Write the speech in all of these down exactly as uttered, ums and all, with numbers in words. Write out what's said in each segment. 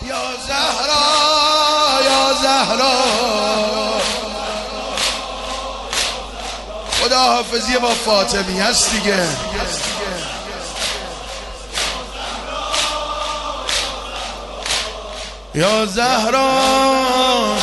یا زهرا یا زهرا. خدا حافظی با فاطمی هست دیگه. یا زهرا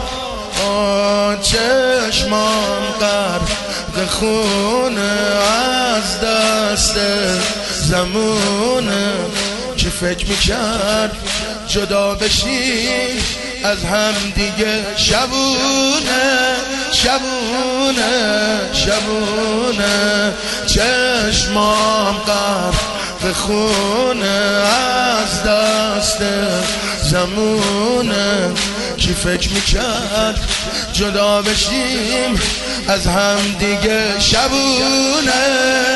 چشمام غرق خونه از دست زمونه که فکر میکرد جدا بشیم از هم دیگه شبونه شبونه شبونه چشمام غرق خونه از دست زمونه کی فکر میکرد جدا بشیم از هم دیگه شبونه.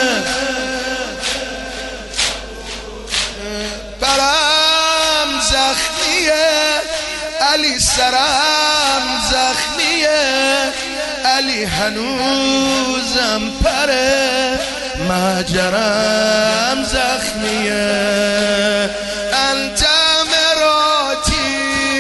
برم زخمیه علی سرم زخمیه علی هنوزم پره مهجرم زخمیه. انت مراتی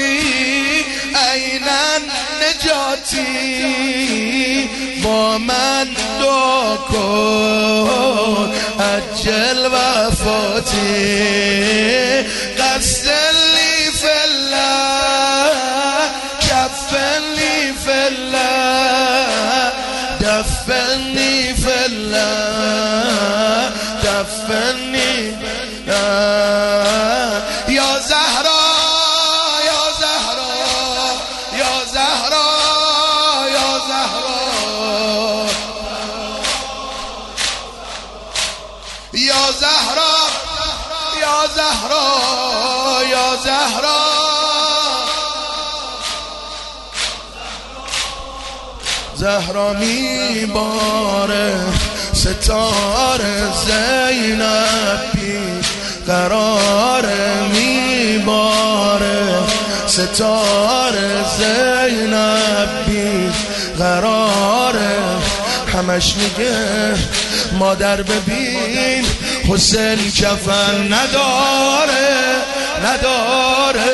اینن نجاتی با من دعا کن عجل وفاتی. غسلنی فی الله کفنی فی الله دفنی فی الله دفنی یا زهرا یا زهرا یا زهرا یا زهرا یا زهرا یا زهرا یا زهرا. زهرا میباره ستاره زینب بی قراره میباره ستاره زینب بی قراره. همش میگه مادر ببین حسین کفن نداره نداره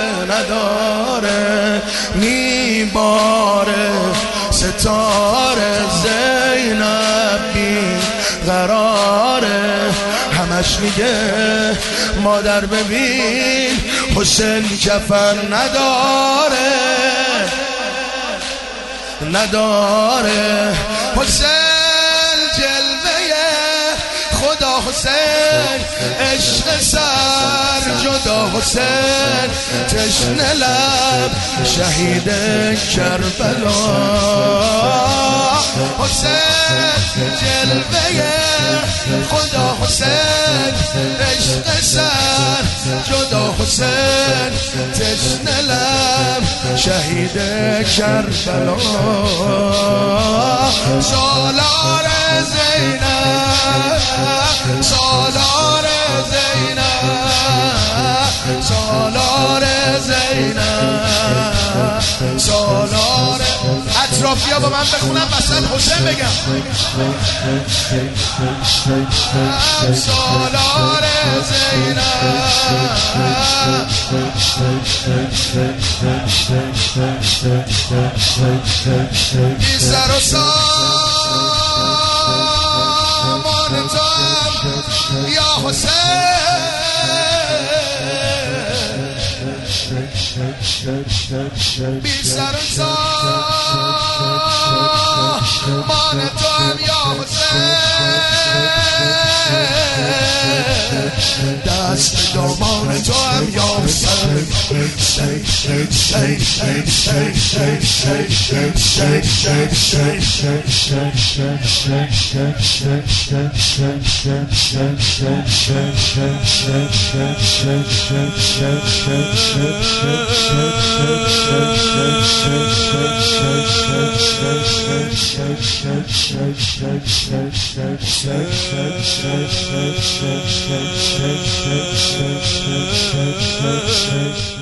نداره میباره ستاره زینب بی قراره. همش میگه مادر ببین حسین کفن نداره نداره. حسین جلوه خدا حسین عشق سر جدا حسین تشنه لب شهید کربلا. حسین جلوه خدا حسین عشق سر جدا حسین تشنه لب شهید کربلا. سالار زینب سالار زینب سالار زینب سالار. اطرافیا با من بخونم مثلا حسین بگم. سالار زینب بی سر و سامان توام یا حسین بی سر و سامان توام یا حسین دست دامان توام یا حسین. Shake, shake, shake, shake, shake, shake, shake, shake, shake, shake.